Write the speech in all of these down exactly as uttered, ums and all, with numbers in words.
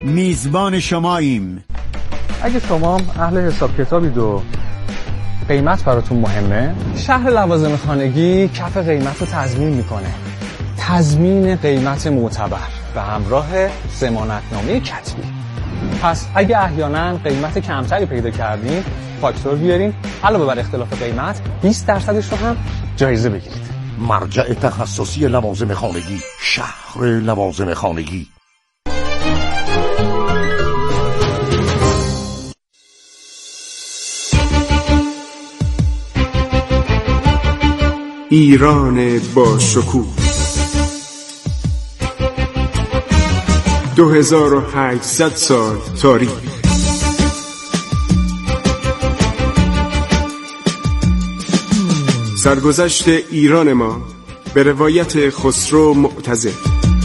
میزبان شماییم. اگه شما اهل حساب کتابید و قیمت براتون مهمه، شهر لوازم خانگی کف قیمت رو تضمین میکنه. تضمین قیمت معتبر به همراه ضمانتنامه کتبی. پس اگه احیانا قیمت کمتری پیدا کردین، فاکتور بیارین، علاوه بر اختلاف قیمت بیست درصدش رو هم جایزه بگیرید. مرجع تخصصی لوازم خانگی، شهر لوازم خانگی. ایران با شکوه دو هزار و هشتصد سال تاریخ. سرگذشت ایران ما به روایت خسرو معتزد.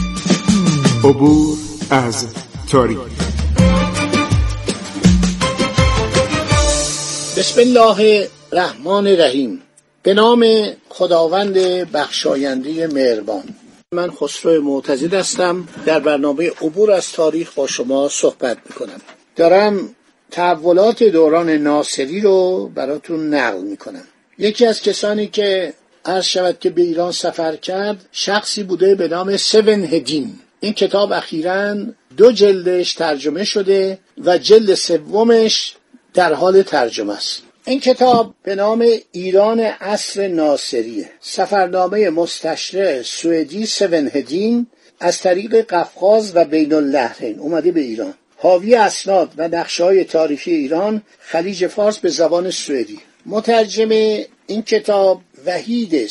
عبور از تاریخ. بسم الله الرحمن الرحیم. به نام خداوند بخشاینده مهربان. من خسرو معتزد هستم. در برنامه عبور از تاریخ با شما صحبت میکنم. دارم تحولات دوران ناصری رو براتون نقل میکنم. یکی از کسانی که عرض شود که به ایران سفر کرد شخصی بوده به نام سون هدین. این کتاب اخیراً دو جلدش ترجمه شده و جلد سومش در حال ترجمه است. این کتاب به نام ایران عصر ناصریه. سفرنامه مستشرق سوئدی سون هدین از طریق قفقاز و بین النهرین اومده به ایران. حاوی اسناد و نقشه‌های تاریخی ایران، خلیج فارس به زبان سوئدی. مترجم این کتاب وحید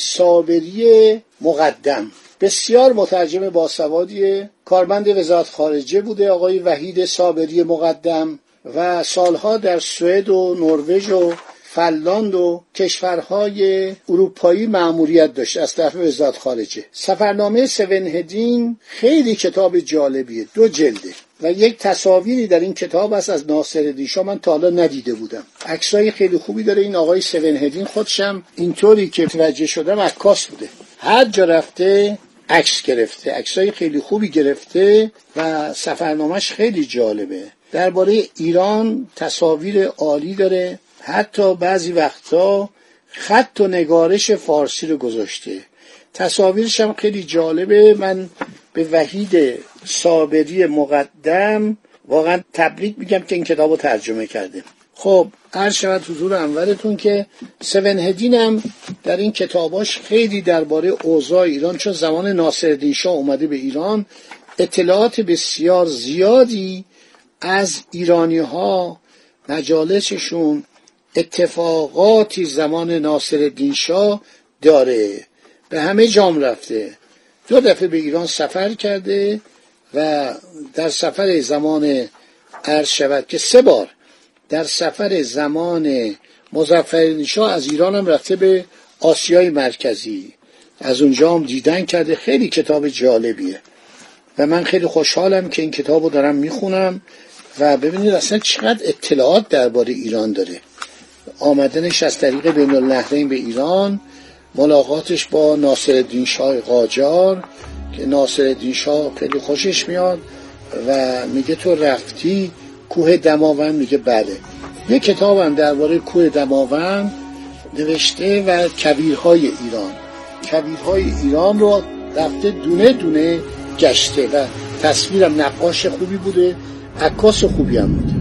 صابری مقدم، بسیار مترجم باسوادیه، کارمند وزارت خارجه بوده آقای وحید صابری مقدم و سالها در سوئد و نروژ و فنلاند و کشورهای اروپایی مأموریت داشت از طرف وزارت خارجه. سفرنامه سون هدین خیلی کتاب جالبیه، دو جلده و یک تصاویری در این کتاب است از ناصرالدین شاه من تا حالا ندیده بودم. عکسای خیلی خوبی داره. این آقای سون هدین خودشم اینطوری که توجه شدم عکاس بوده، هر جا رفته عکس گرفته، عکسای خیلی خوبی گرفته و سفرنامه‌اش خیلی جالبه. درباره ایران تصاویر عالی داره، حتی بعضی وقتا خط و نگارش فارسی رو گذاشته. تصاویرش هم خیلی جالبه. من به وحید صابری مقدم واقعا تبریک میگم که این کتاب رو ترجمه کرده. خب عرض شود حضور انورتون که سون هدین هم در این کتاباش خیلی درباره اوضاع ایران، چون زمان ناصرالدین شاه اومده به ایران، اطلاعات بسیار زیادی از ایرانی ها، مجالسشون، اتفاقاتی زمان ناصرالدین شاه داره. به همه جام رفته. دو دفعه به ایران سفر کرده و در سفر زمان عرض شود که سه بار در سفر زمان مظفرالدین شاه از ایران هم رفته به آسیای مرکزی، از اونجا هم دیدن کرده. خیلی کتاب جالبیه و من خیلی خوشحالم که این کتاب رو دارم میخونم و ببینید اصلا چقدر اطلاعات درباره ایران داره. آمدنش از طریق بین النهرین به ایران، ملاقاتش با ناصرالدین شاه قاجار که ناصرالدین شاه خیلی خوشش میاد و میگه تو رفتی کوه دماوند؟ میگه بله. یه کتاب هم درباره کوه دماوند نوشته و کویرهای ایران. کویرهای ایران رو رفته دونه دونه گشته و تصویرم نقاش خوبی بوده، عکاس خوبی هم بوده.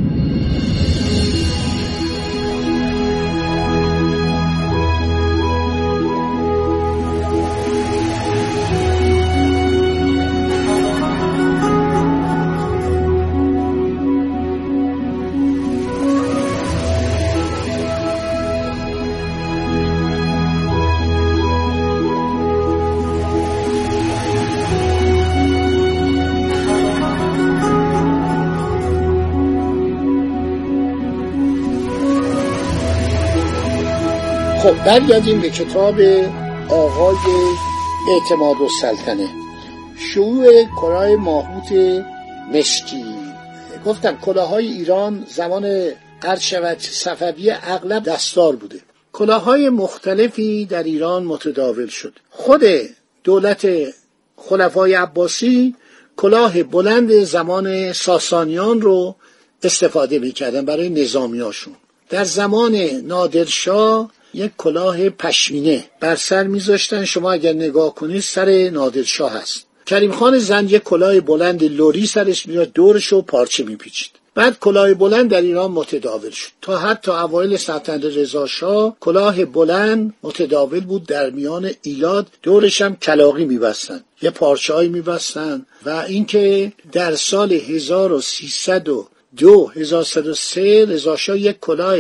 خب برگردیم به کتاب آقای اعتمادالسلطنه. شیوع کلاه ماهوت مشکی. گفتم کلاه‌های ایران زمان عرض شود صفوی اغلب دستار بوده. کلاه‌های مختلفی در ایران متداول شد. خود دولت خلفای عباسی کلاه بلند زمان ساسانیان رو استفاده میکردن برای نظامیاشون. در زمان نادرشاه یک کلاه پشمینه بر سر میذاشتن. شما اگر نگاه کنید سر نادرشاه هست. کریم خان زند یک کلاه بلند لوری سرش میاد، دورش رو پارچه میپیچید. بعد کلاه بلند در ایران متداول شد تا حتی اوایل سلطنت رضاشاه کلاه بلند متداول بود. در میان ایلات دورش هم کلاغی میبستن، یه پارچه‌ای میبستن. و اینکه در سال هزار و سیصد و دو هزار و سیصد و سه رضاشاه یک کلاه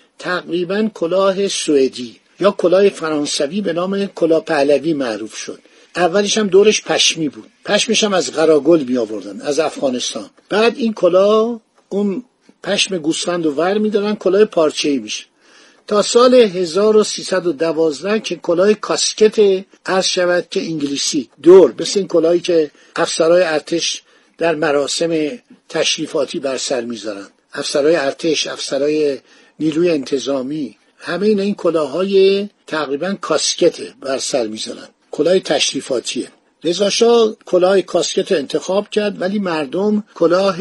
تقریبا کلاه سوئدی یا کلاه فرانسوی به نام کلاه پهلوی معروف شد. اولش هم دورش پشمی بود، پشمش هم از قراگل می آوردن از افغانستان. بعد این کلاه اون پشم گوسفند رو ور می دارن، کلاه پارچه‌ای میشه. تا سال هزار و سیصد و دوازده که کلاه کاسکت عرض شود که انگلیسی دور، مثل این کلاهی که افسرهای ارتش در مراسم تشریفاتی بر سر میذارن، افسرهای ارتش، افسرهای نیروی انتظامی، همه این این کلاههای تقریبا کاسکت بر سر میذارن، کلاه تشریفاتیه. رضاشاه کلاه کاسکت انتخاب کرد ولی مردم کلاه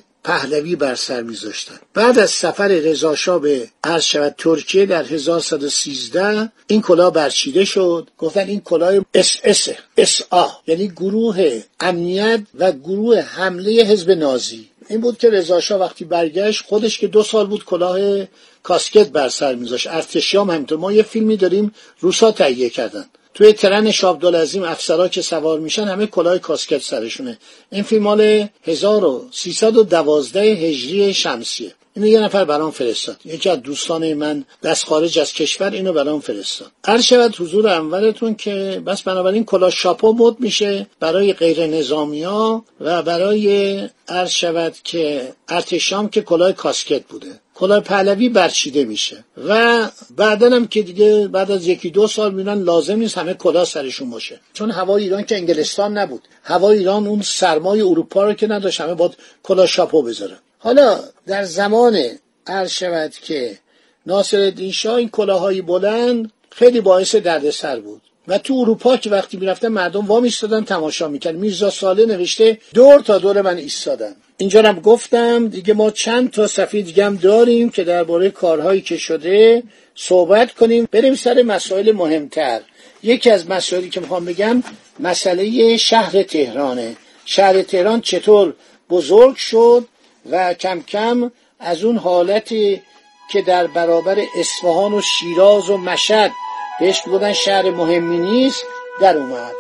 پهلوی بر سر میذاشتن. بعد از سفر رضاشاه به عرض شود ترکیه در هزار و سیصد و سیزده این کلاه برچیده شد. گفتن این کلاه اس اس اس آ یعنی گروه امنیت و گروه حمله حزب نازی. این بود که رضاشاه وقتی برگشت خودش که دو سال بود کلاه کاسکت بر سر میذاشت. ارتشیام همینطور. ما یه فیلمی داریم روسا تهیه کردن، توی ترن شاه عبدالعظیم افسرها که سوار میشن همه کلاه کاسکت سرشونه. این فیلم مال هزار و سیصد و دوازده هجری شمسیه. اینو یه نفر برام فرستاد، یکی از دوستان من دست خارج از کشور اینو برام فرستاد. عرض شود حضور انورتون که بس بنابراین کلاه شاپو مد میشه برای غیر نظامیا و برای عرض شود که ارتشام که کلاه کاسکت بوده. کلاه پهلوی برچیده میشه و بعدن هم که دیگه بعد از یکی دو سال میرن لازم نیست همه کلاه سرشون باشه، چون هوای ایران که انگلستان نبود، هوای ایران اون سرمای اروپا رو که نداشت، همه باید کلاه شاپو بذاره. حالا در زمان عرض شود که ناصرالدین شاه این کلاههای بلند خیلی باعث دردسر بود و تو اروپا که وقتی میرفتن مردم وا میستادن تماشا میکردن. میرزا صالح نوشته دور تا دور من ایستادن. اینجا هم گفتم دیگه ما چند تا صفحه دیگه هم داریم که درباره کارهایی که شده صحبت کنیم. بریم سر مسائل مهمتر. یکی از مسائلی که میخوام بگم مسئله شهر تهرانه. شهر تهران چطور بزرگ شد و کم کم از اون حالتی که در برابر اصفهان و شیراز و مشهد بهش میگفتن شهر مهمی نیست در اومد.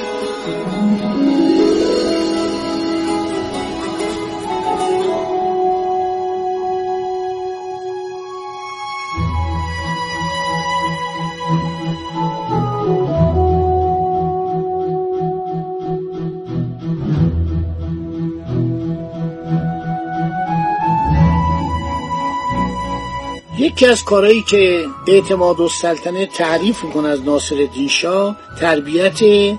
یکی از کارهایی که اعتمادالسلطنه تعریف میکنه از ناصرالدین شاه تربیت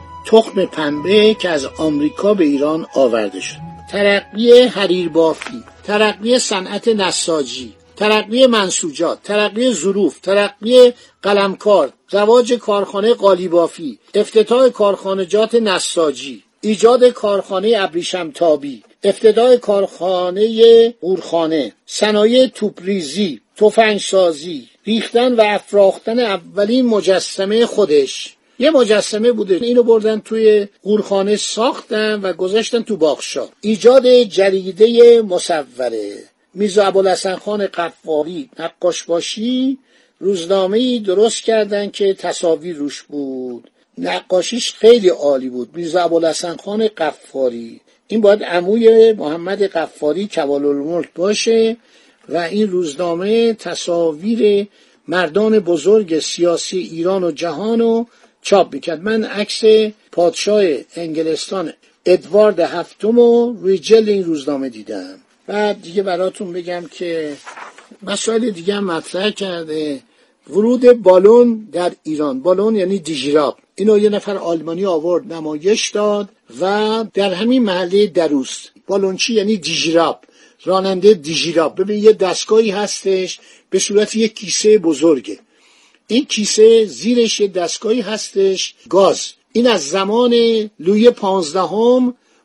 تخم پنبه که از آمریکا به ایران آورده شد. ترقی حریر بافی، ترقی صنعت نساجی، ترقی منسوجات، ترقی ظروف، ترقی قلمکار، رواج کارخانه قالیبافی، افتتاح کارخانجات نساجی، ایجاد کارخانه ابریشمتابی، افتتاح کارخانه قورخانه، صنایع توپریزی، تفنگسازی، ریختن و افراختن اولین مجسمه خودش. یه مجسمه بوده، اینو بردن توی قورخانه ساختن و گذاشتن تو باغشا. ایجاد جریده مصوره. میرزا ابوالحسن خان قفاری نقاش باشی روزنامه‌ای درست کردن که تصاویر روش بود. نقاشیش خیلی عالی بود. میرزا ابوالحسن خان قفاری، این باید عموی محمد قفاری کمال‌الملک باشه و این روزنامه تصاویر مردان بزرگ سیاسی ایران و جهان رو چاپ میکرد. من عکس پادشاه انگلستان ادوارد هفتم رو روی جلد این روزنامه دیدم. بعد دیگه براتون بگم که مسائل دیگه هم مطرح کرده. ورود بالون در ایران، بالون یعنی دیژیراب، اینو یه نفر آلمانی آورد نمایش داد و در همین محله دروست. بالونچی یعنی دیژیراب، راننده دیژیراب. ببین یه دستگاهی هستش به صورت یک کیسه بزرگه، این کیسه زیرش یه دستگاهی هستش گاز. این از زمان لویی پانزدهم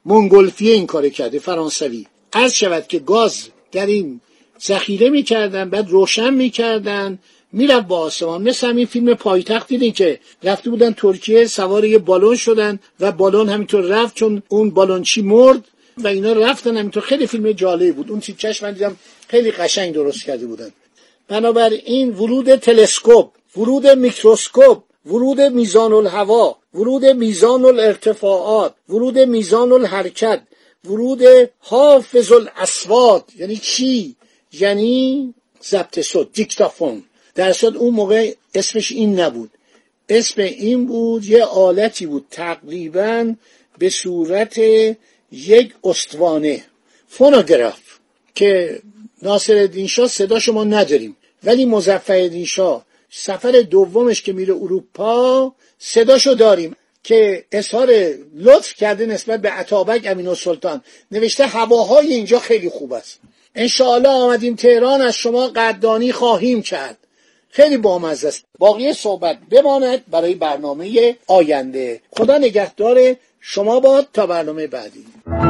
مونگولفیه این کار کرده، فرانسوی. عرض شود که گاز در این ذخیره میکردن، بعد روشن میکردن، میرفت با آسمان. مثل همین فیلم پایتخت دیدین که رفته بودن ترکیه، سوار یه بالون شدن و بالون همینطور رفت چون اون بالونچی مرد و اینا رفتن همینطور. خیلی فیلم جالبی بود، اون تیکش من دیدم خیلی قشنگ درست کرده بودن. بنابراین ورود تلسکوپ، ورود میکروسکوپ، ورود میزان الهوا، ورود میزان الارتفاعات، ورود میزان الحرکت، ورود حافظ الاصوات. یعنی چی؟ یعنی ضبط صوت، دیکتافون. در صورت اون موقع اسمش این نبود، اسم این بود یه آلتی بود تقریباً به صورت یک استوانه، فونوگراف، که ناصرالدین شاه صداشو ما نداریم، ولی مظفرالدین شاه سفر دومش که میره اروپا صداشو داریم که اظهار لطف کرده نسبت به اتابک امین‌السلطان. نوشته هواهای اینجا خیلی خوب است، انشاءالله آمدیم تهران از شما قدردانی خواهیم کرد. خیلی بامزه است. باقی صحبت بماند برای برنامه آینده. خدا نگهدار شما باد تا برنامه بعدی.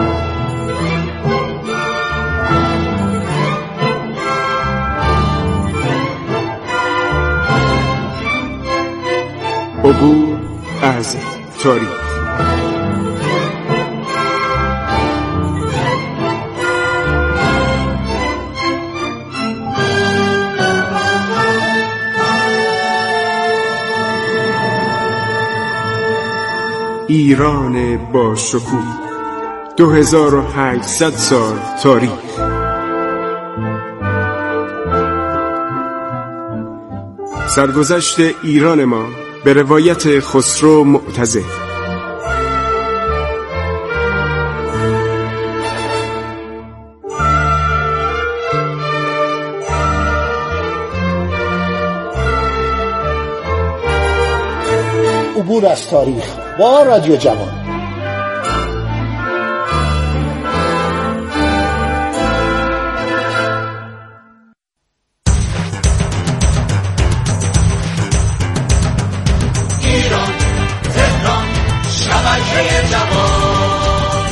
عبور از تاریخ. ایران با شکوه، دو هزار و هشتصد سال تاریخ. سرگذشت ایران ما به روایت خسرو معتزد. عبور از تاریخ با رادیو جوان. ایران، تهران، شبکه جوان.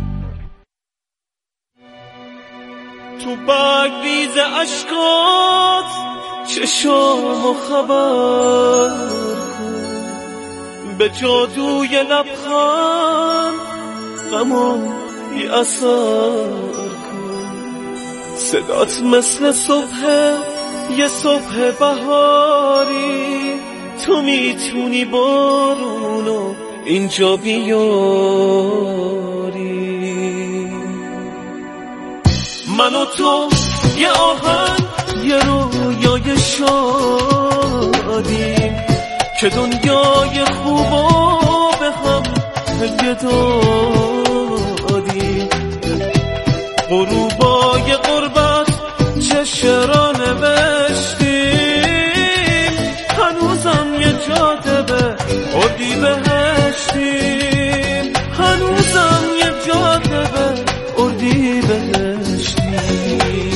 تو برگریز اشکات چشام و خبر به جادوی لبخند غمو بی اثر کن. صدات مثل صبح یه صبح بهاری، تو میتونی بارونو اینجا بیاری. من و تو یه آهنگ، یه رویای شادیم که دنیای خوبا به هم هدیه دادیم. غروبای غربت چه شعرها نوشتیم، هنوزم یه جاده اردی بهشتیم، هنوزم یه جاده اردی بهشتیم.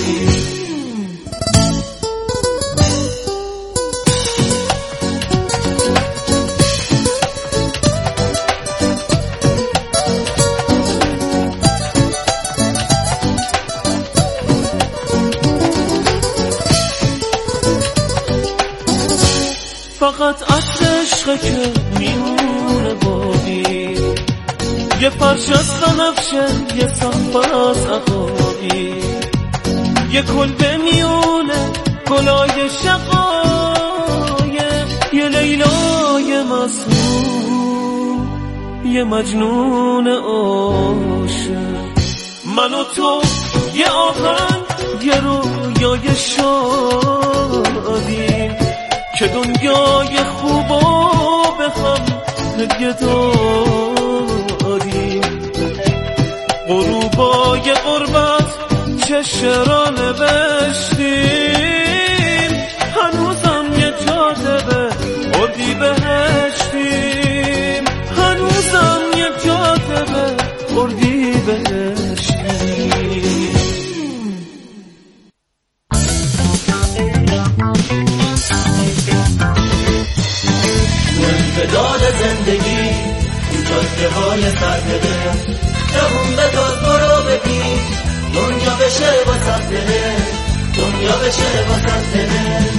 فقط عطر عشقه که میمونه باقی، یه فرش از بنفشه، یه صفحه از عقابی، یه کلبه میونه گلای شقایق، یه لیلای مسئول، یه مجنون عاشق. من و تو یه آهنگ، یه رویای شادیم که دنیای خوبا به هم هدیه دادیم. غروبای غربت چه شعرها نوشتیم، هنوزم یه جاده به اردی بهشتیم، هنوزم یه جاده به اردی بهشتیم. به داد زندگی تو جاده های سرده عاشق وطن دله.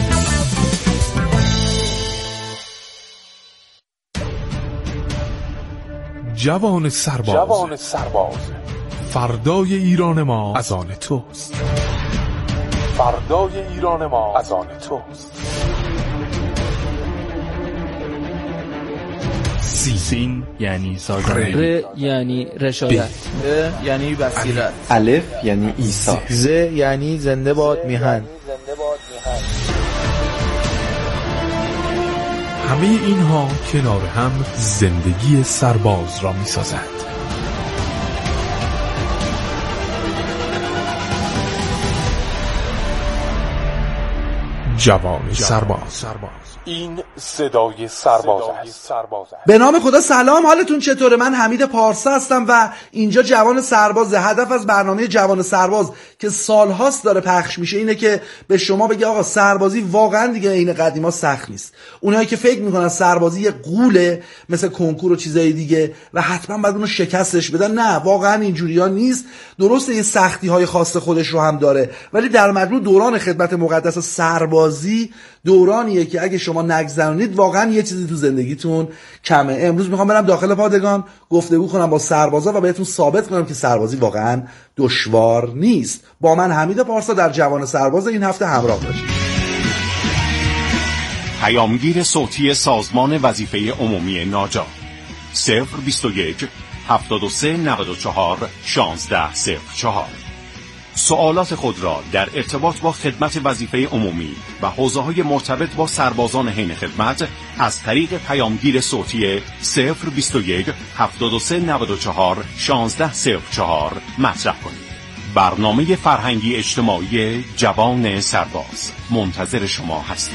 جوان سرباز، جوان سرباز، فردای ایران ما از آن توست. فردای ایران ما از آن توست. سین یعنی سازنده، ر یعنی رشادت، ب یعنی بصیرت، الف یعنی عیسی، ز یعنی زنده باد میهن. همه اینها کنار هم زندگی سرباز را می سازند. جوان سرباز. این صدای سرباز است. به نام خدا سلام، حالتون چطوره؟ من حمید پارسا هستم و اینجا جوان سرباز. هدف از برنامه جوان سرباز که سالهاست داره پخش میشه اینه که به شما بگه آقا سربازی واقعا دیگه این قدیما سخت نیست. اونایی که فکر میکنن سربازی یه قوله مثل کنکور و چیزای دیگه و حتما باید اونو شکستش بدن، نه واقعا اینجوریا نیست. درسته یه سختی های خاص خودش رو هم داره، ولی در مجموع دوران خدمت مقدس سربازی دورانیه که اگه شما نگذرونید واقعا یه چیزی تو زندگیتون کمه. امروز میخوام برم داخل پادگان گفتگو کنم با سربازا و بهتون ثابت کنم که سربازی واقعا دشوار نیست. با من حمید پارسا در جوان سرباز این هفته همراه باشید. پیامگیر صوتی سازمان وظیفه عمومی ناجا صفر بیست و یک هفتاد و سه نود و چهار شانزده صفر چهار. سوالات خود را در ارتباط با خدمت وظیفه عمومی و حوزه‌های مرتبط با سربازان حین خدمت از طریق پیامگیر صوتی صفر بیست و یک هفتاد و سه نود و چهار شانزده صفر چهار مطرح کنید. برنامه فرهنگی اجتماعی جوان سرباز منتظر شما هستیم.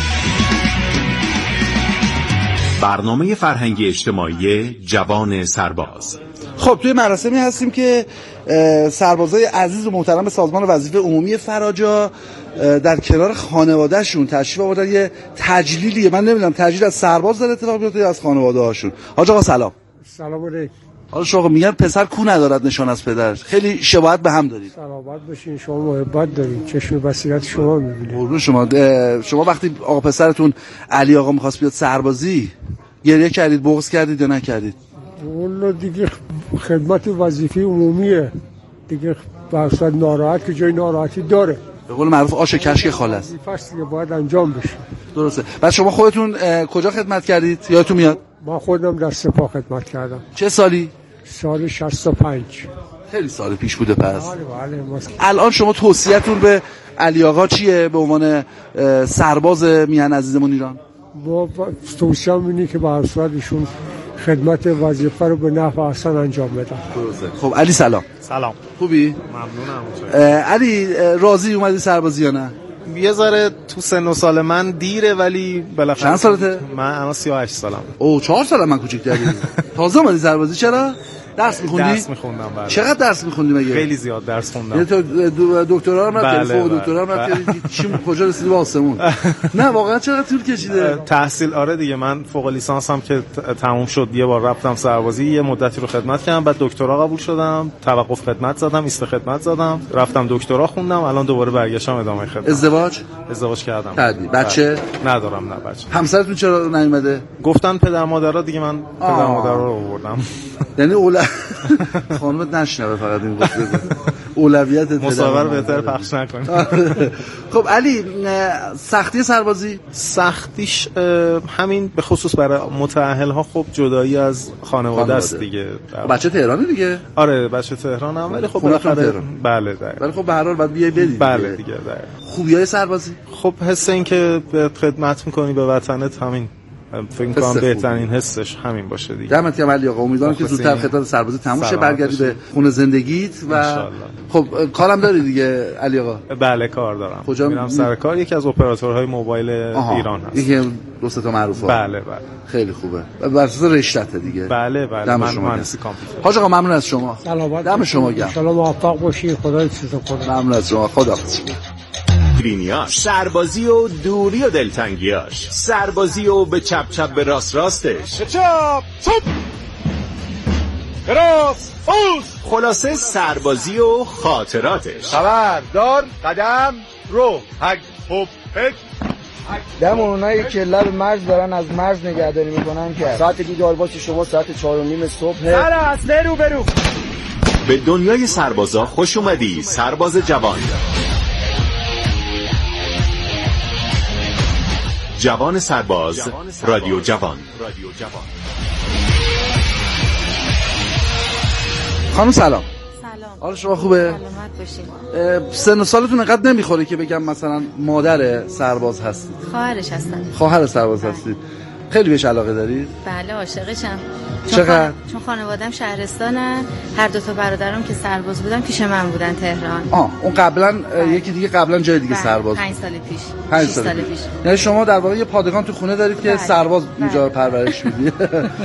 برنامه فرهنگی اجتماعی جوان سرباز. خب توی مراسمی هستیم که سربازای عزیز و محترم سازمان وظیفه عمومی فراجا در کنار خانوادهشون تشریف آوردن. یه تجلیلیه، من نمیدونم تجلیل از سرباز داره اتفاق میفته یا از خانواده هاشون. حاج آقا سلام. سلام علیکم. حالا شما میگن پسر کو ندارد نشان از پدر، خیلی شباهت به هم دارید. سلامت باشین، شما محبت دارید، چشم بصیرت شما میبینید. قربون شما. شما وقتی آقا پسرتون علی آقا می‌خواست بیاد سربازی گریه کردید، بغض کردید یا نکردید؟ اون دیگه خدمت وظیفه عمومیه دیگه، برصد ناراحت که جای ناراحتی داره. به قول معروف آش کشک خاله است. وظیفه‌اش دیگه باید انجام بشه. درسته. بعد شما خودتون کجا خدمت کردید؟ یادتون میاد؟ من خودم در سپاه خدمت کردم. چه سالی؟ سال شصت و پنج. خیلی سال پیش بوده پس. بله بله. الان شما توصیه‌تون به علی آقا چیه به عنوان سرباز میهن عزیزمون ایران؟ با توصیه‌ام اینه که به هر صورت ایشون خدمت وظیفه رو به نحو احسن انجام بدن. درسته. خب علی سلام. سلام. خوبی؟ ممنونم. علی راضی اومدی سربازی یا نه؟ یه ذره تو سن و سال من دیره ولی بالاخره. چند سالته؟ من الان سی و هشت سالم. اوه چهار سالم من کوچیک‌تری. تازه اومدی سربازی. چرا؟ درس می‌خوندی؟ درس می‌خوندم. بله. چقدر درس می‌خوندی مگه؟ خیلی زیاد درس خوندم. یعنی تو دکترا هم رفتی، فوق دکترا هم رفتی، چی کجا رسیدی به آسمون؟ نه واقعا چقدر طول کشیده؟ تحصیل آره دیگه، من فوق لیسانس هم که تموم شد یه بار رفتم سربازی، یه مدتی رو خدمت کردم، بعد دکترا قبول شدم، توقف خدمت زدم، ایست خدمت زدم، رفتم دکترا خوندم، الان دوباره برگشتم ادامه خدمت. ازدواج؟ ازدواج کردم. کردی؟ بچه؟ ندارم. نه بچه. همسرتون چرا نیومده؟ گفتن پدر مادرها دیگه، من پدر مادرها رو آوردم. یعنی اول خانمت نشنوه فقط این گفت بزن اولویت مصاحبه بهتر پخش نکنید. خب علی سختی سربازی؟ سختیش همین به خصوص برای متأهل ها خب جدایی از خانواده است دیگه. بچه تهرانی دیگه؟ آره بچه تهرانم، ولی خب بالاخره بله دقیقاً. ولی خب به هر حال باید بیای بدی. بله دیگه دقیقاً. خوبیای سربازی؟ خب حس این که به خدمت میکنی به وطنت، همین فکر می‌کنم بهترین حسش همین باشه دیگه. دمت گرم علی آقا، امیدوارم که زودتر خدمت سربازی تموم شه، برگردی به خونه زندگیت و خب کارم داری دیگه علی آقا؟ بله کار دارم. کجا میرم سر کار؟ یکی از اپراتورهای موبایل ایران هست. یکی دو سه تا معروفه. بله بله. خیلی خوبه. بر اساس رشته دیگه. بله بله. من مهندسی کامپیوتر. حاج آقا ممنون از شما. سلامت. دم شما گرم. ان شاءالله موفق باشی. خدا چیزا کنه. ممنون از شما. خداحافظ. گرینیاش، سربازی و دوری و دلتنگیاش، سربازی و به چپ چپ به راست راستش، چپ چپ. راست اوست. خلاصه سربازی و خاطراتش. خبر دار قدم رو هک هوب هک. دم اونایی که لب مرز دارن از مرز نگهداری میکنن که ساعت دیدار باشه شما ساعت چهار و نیم صبح. خلاص برو برو. به دنیای سربازا خوش اومدی سرباز جوان. جوان سرباز رادیو جوان. خانم سلام. سلام. حال شما خوبه؟ سلامت باشید. سن و سالتون انقدر نمیخوره که بگم مثلا مادر سرباز هستید؟ خواهرش هستم. خواهر سرباز هستید. خیلی بهش علاقه دارید؟ بله عاشقشم. چقدر؟ چون خانواده‌ام شهرستانه، هر دو تا برادرام که سرباز بودن پیش من بودن تهران. آه اون قبلا یکی دیگه قبلا جای دیگه سرباز. پنج سال پیش. پنج سال, سال پیش. یعنی شما در واقع یه پادگان تو خونه دارید که بله. سرباز اونجا بله. پرورش میدید.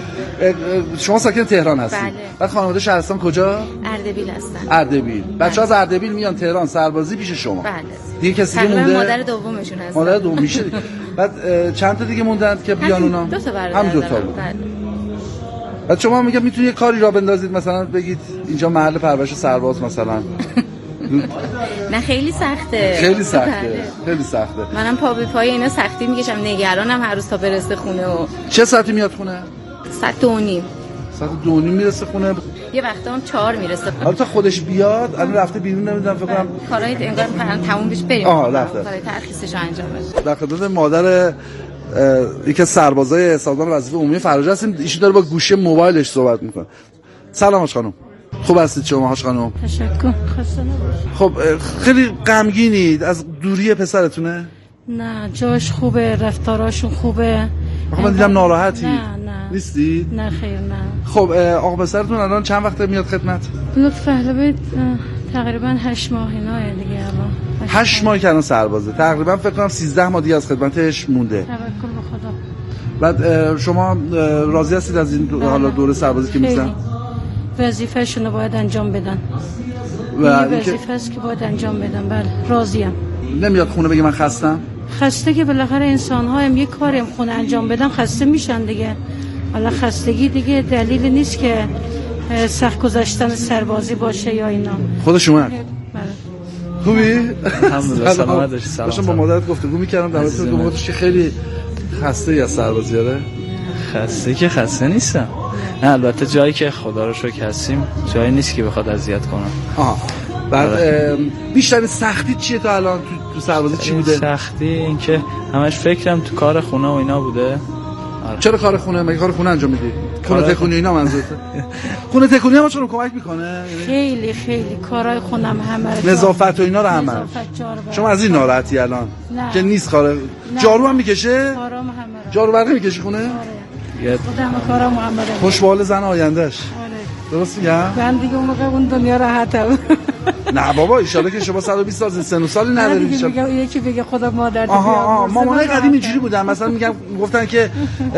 شما ساکن تهران هستید. بله. بعد خانواده شهرستان کجا؟ اردبیل هستن. اردبیل. بچه‌ها از اردبیل میان تهران سربازی پیش شما. بله. دیگه کسی دیگه مونده؟ مادر دومشون هستن. مادر دوم میشه. بعد چند تا دیگه موندن که بیان اونا؟ دو تا برادر. هم دو تا بود. بله. بعد شما میگم میتونید یه کاری را بندازید مثلا بگید اینجا محل پرورش سرباز مثلا. نه خیلی سخته. خیلی سخته. خیلی سخته. منم پا به پای اینا سختی میکشم، نگرانم هر روز تا برسه خونه. و چه ساعتی میاد خونه؟ ساعت دو و نیم. ساعت دو و نیم میرسه خونه. یه وقتا هم چهار میرسه. حالا تا خودش بیاد الان رفته بیرون نمیدونم فکر کنم کارهای انگار مثلا تموم بشه بریم. آها رفته. کارهای ترخیصش انجام بشه. در خدمت مادر یکی از سربازای حسابدار وظیفه عمومی فرجه هستیم. ایشون داره با گوشه موبایلش صحبت میکنه. سلام هاش خانم. خوب هستید شما هاش خانم؟ تشکر. خسته نباشید. خب خیلی غمگینید از دوری پسرتونه؟ نه جاش خوبه، رفتاراشون خوبه. خب من دیدم ناراحتی. نه نه. نیستی؟ نه خیر نه. خب آقا پسرتون الان چند وقته میاد خدمت؟ لطفاً ببینید تقریبا هشت ماه اینا دیگه الان. هشت ماه که الان سربازه. تقریبا فکر کنم سیزده ماه دیگه از خدمتش مونده. توکل به خدا. بعد شما راضی هستید از این دو حالا دوره سربازی که میسن؟ وظیفه‌شون رو باید انجام بدن. و وظیفه است که باید انجام بدن. بله راضیم. نمیاد خونه بگه من خستم؟ خسته که بالاخره انسان‌ها هم یک کاری هم خونه انجام بدن خسته میشن دیگه. حالا خستگی دیگه دلیل نیست که سخت گذشتن سربازی باشه یا اینا. خودش اومد. بله. خوبی؟ الحمدلله سلامت باشی. سلام. داشتم با مادرت گفتگو می‌کردم در مورد موضوعش که خیلی خسته ای از سربازی آره. خسته که خسته نیستم. نه البته جایی که خدا رو شکر هستیم جایی نیست که بخواد اذیت کنم. آها. بعد بیشتر سختی چیه تا الان تو, تو سربازی چی بوده؟ سختی این که همش فکرم تو کار خونه و اینا بوده. آره. چرا کار خونه؟ مگه کار خونه انجام میدی؟ خونه تکونی اینا منظورته؟ خونه تکونی هم چون کمک میکنه؟ خیلی خیلی کارهای خونم همه نظافت و اینا رو همه. شما از این ناراحتی الان؟ نه. که نیست کار. جارو هم میکشه؟ کارام همه. جارو برقی میکشی خونه؟ آره. خودم کارام همه. خوشبال زن آیندهش. آره. درست میگم؟ من دیگه اون موقع اون دنیا راحتم. نه بابا ان شاءالله که شما صد و بیست سال سن و سالی ندارید. دیگه میگم یکی بگه خدا مادر تو. آها آها مامانای قدیم اینجوری بودن مثلا میگم گفتن که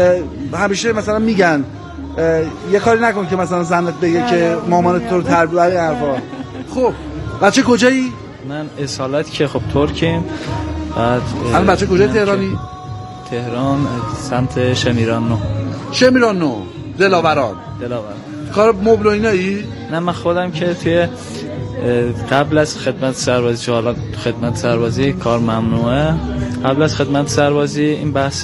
همیشه مثلا میگن یه کاری نکن که مثلا زنت بگه که مامانت تو رو تربیت این حرفا. خب بچه کجایی؟ من اصالت که خب ترکیم. بعد الان بچه کجای تهرانی؟ تهران سمت شمیران نو. شمیران نو دلاوران. دلاوران. کار مبل و اینایی؟ نه من خودم که توی قبل از خدمت سربازی چه حالا خدمت سربازی کار ممنوعه. قبل از خدمت سربازی این بحث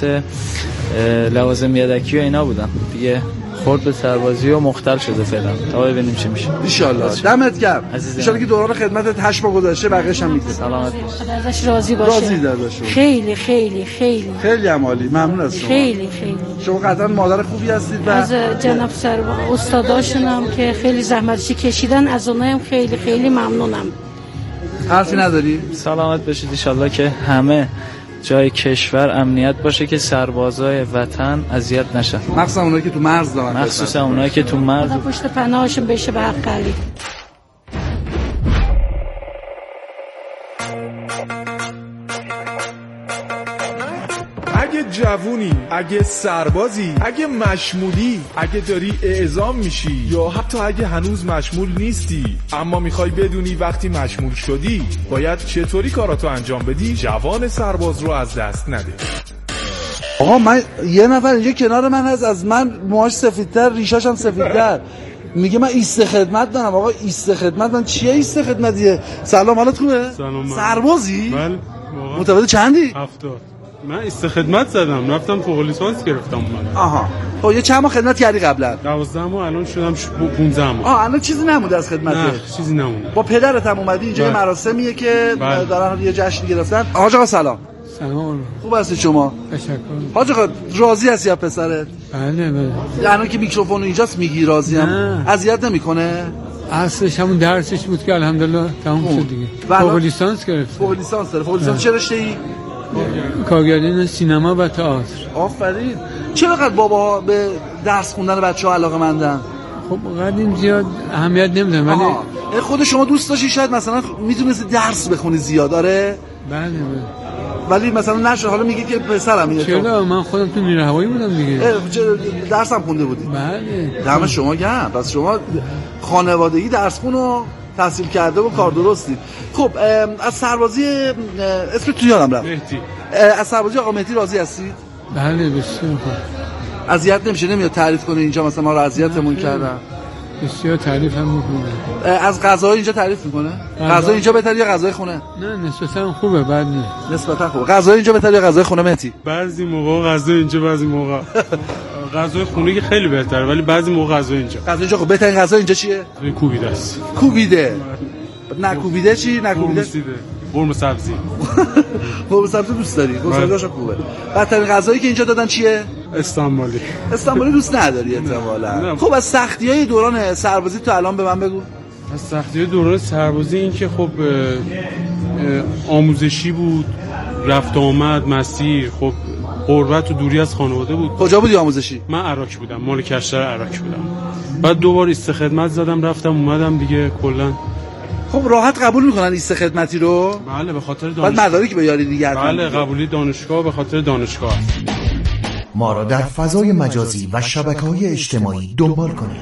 لوازم یدکی و اینا بودم دیگه خورد به سربازی و مختل شده فعلا تا ببینیم چی میشه ان شاء الله. دمت گرم ان شاء الله که دوران خدمتت هشت ماه گذشته بقیه‌اش هم میگذره. سلامت باش. ازش راضی باشه. راضی ازش. خیلی خیلی خیلی خیلی عالی. ممنون از شما. خیلی خیلی. شما قطعا مادر خوبی هستید و از جناب سر استاداشونم که خیلی زحمتشی کشیدن از اونام خیلی خیلی ممنونم. حرفی نداری؟ سلامت باشید ان شاء الله که همه جای کشور امنیت باشه که سربازای وطن اذیت نشن. مخصوصا اونایی که تو مرز دارن. مخصوصا اونایی که تو مرز پشت پناهشون بشه به حق علی. اگه جوونی، اگه سربازی، اگه مشمولی، اگه داری اعزام میشی یا حتی اگه هنوز مشمول نیستی اما میخوای بدونی وقتی مشمول شدی باید چطوری کاراتو انجام بدی، جوان سرباز رو از دست نده. آقا من یه نفر اینجا کنار من هست از من موهاش سفیدتر ریشاش هم سفیدتر میگه من ایست خدمت دارم. آقا ایست خدمت من چیه ایست خدمتیه؟ سلام، حالت خوبه؟ سلام. سربازی؟ بله. متولد چندی؟ هفتاد. من ایست خدمت زدم، رفتم فوق لیسانس گرفتم اومدم. آها. خب یه چند ماه خدمت کردی قبلا؟ دوازده ماه، الان شدم پانزده ماه. آها، الان چیزی نمونده از خدمتت؟ نه، چیزی نمونده. با پدرت هم اومدی اینجا؟ یه مراسمیه که بله. دارن یه جشن گرفتن. حاج آقا سلام. سلام. خوب هستی شما؟ تشکر. حاج آقا راضی هستی از پسرت؟ بله بله. الان که میکروفون اینجاست میگی راضی ام؟ اذیت نمیکنه؟ اصلش همون درسش بود که الحمدلله تموم شد دیگه. فوق لیسانس گرفت. فوق لیسانس داره. فوق لیسانس چه رشته‌ای؟ کارگردانی سینما و تئاتر. آفرین. چرا قد بابا به درس خوندن بچه‌ها علاقه‌مندن؟ خب قدیم زیاد اهمیت نمیدن ولی خود شما دوست داشتی شاید مثلا میتونستی درس بخونی زیاد؟ داره؟ بله بله. ولی مثلا نشه حالا میگی که پسرم اینه. چرا من خودم تو نیروی هوایی بودم دیگه. درسم خونده بودی؟ بله. دم شما گرم. پس شما خانوادگی درس خون و تحصیل کرده و کار درستی. خب از سربازی اسم تو یادم رفت. مهدی. از سربازی آقا مهدی راضی هستید؟ بله بسیار خوب. اذیت نمیشه؟ نمیاد تعریف کنه اینجا مثلا ما رو اذیتمون کردن؟ بسیار تعریف هم میکنه. از غذاهای اینجا تعریف میکنه؟ غذای اینجا بهتره یا غذای خونه؟ نه نسبتا خوبه، بد نیست. نسبتا خوبه. غذای اینجا بهتره یا غذای خونه مهدی؟ بعضی موقع غذای اینجا، بعضی موقع غذای خونه که خیلی بهتره، ولی بعضی موقع غذای اینجا. غذای اینجا خوب. بهترین غذا اینجا چیه؟ کوبیده است. کوبیده. نکوبیده چی؟ نکوبیده. قرمه سبزی. قرمه سبزی دوست داری؟ قرمه سبزیش خوبه. بدترین غذایی که اینجا دادن چیه؟ استانبولی. استانبولی دوست نداری احتمالاً. خب از سختی‌های دوران سربازی تو الان به من بگو. از سختی‌های دوران سربازی این که خب آموزشی بود، رفت آمد، مسیر، خب غربت و دوری از خانواده بود. کجا بودی آموزشی؟ من عراق بودم، مال کشور عراق بودم. بعد دوبار ایست خدمت زدم، رفتم اومدم دیگه کلا. خب راحت قبول میکنن ایست خدمتی رو؟ بله به خاطر دانشگاه. بعد مدارک بیاری دیگه. بله قبولی دانشگاه به خاطر دانشگاه. ما را در فضای مجازی و شبکه‌های اجتماعی دنبال کنید.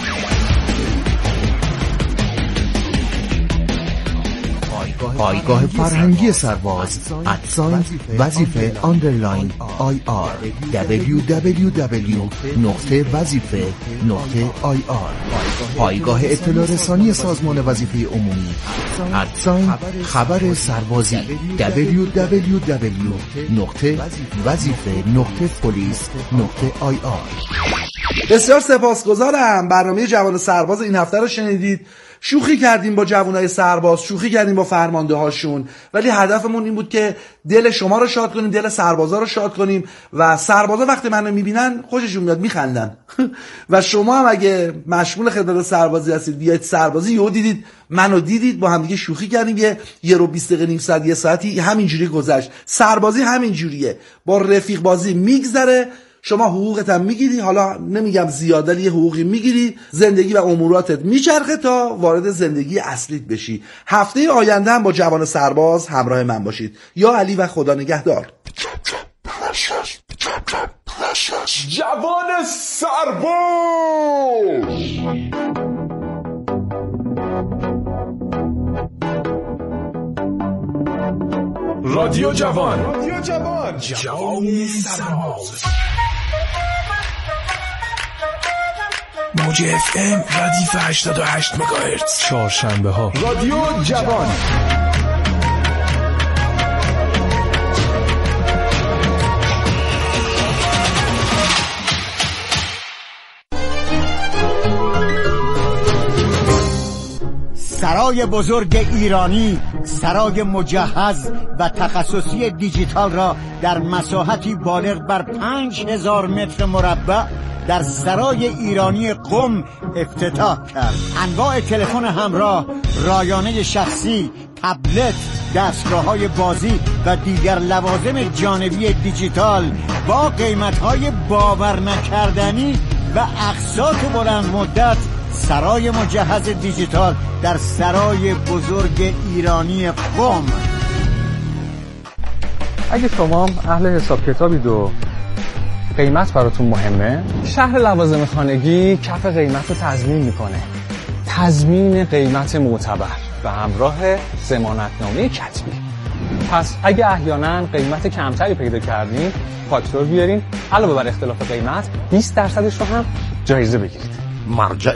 پایگاه فرهنگی سرباز ادساین وظیفه آندرلاین آی آر دبلیو دبلیو دبلیو نقطه وظیفه نقطه آی آر. پایگاه اطلاع رسانی سازمان وظیفه عمومی ادساین خبر سربازی دبلیو دبلیو دبلیو نقطه وظیفه نقطه پلیس نقطه آی آر. بسیار سپاسگزارم. برنامه جوان سرباز این هفته رو شنیدید. شوخی کردیم با جوانای سرباز، شوخی کردیم با فرمانده هاشون، ولی هدفمون این بود که دل شما رو شاد کنیم، دل سربازا رو شاد کنیم و سربازا وقتی منو میبینن خوششون میاد، میخندن. و شما هم اگه مشمول خدمت سربازی هستید، بیاید سربازی، یهو دیدید منو دیدید، با هم دیگه شوخی کردیم، یه یه رو بیست دقیقه نیم ساعت یه ساعتی همینجوری گذشت. سربازی همینجوریه، با رفیق بازی میگذره. شما حقوقت هم میگیری، حالا نمیگم زیاد ولی یه حقوقی میگیری، زندگی و اموراتت میچرخه تا وارد زندگی اصلیت بشی. هفته آینده هم با جوان سرباز همراه من باشید. یا علی و خدا نگهدار. جوان سرباز رادیو جوان، رادیو جوان، جوانی سرباز، موج اف ام ردیف هشتاد و هشت مگاهرتز، چهارشنبه ها رادیو جوان. سرای بزرگ ایرانی، سرای مجهز و تخصصی دیجیتال را در مساحتی بالغ بر پنج هزار متر مربع در سرای ایرانی قم افتتاح کرد. انواع تلفن همراه، رایانه شخصی، تبلت، دستگاه‌های بازی و دیگر لوازم جانبی دیجیتال با قیمت‌های باور نکردنی و اقساط بلند مدت. سرای مجهز دیجیتال در سرای بزرگ ایرانی قم. اگه شما اهل حساب کتابید و قیمت براتون مهمه، شهر لوازم خانگی کف قیمت رو تضمین میکنه. تضمین قیمت معتبر و همراه ضمانتنامه کتبی. پس اگه احیانا قیمت کمتری پیدا کردین، فاکتور بیارین، علاوه بر اختلاف قیمت بیست درصدش رو هم جایزه بگیرید. مرجع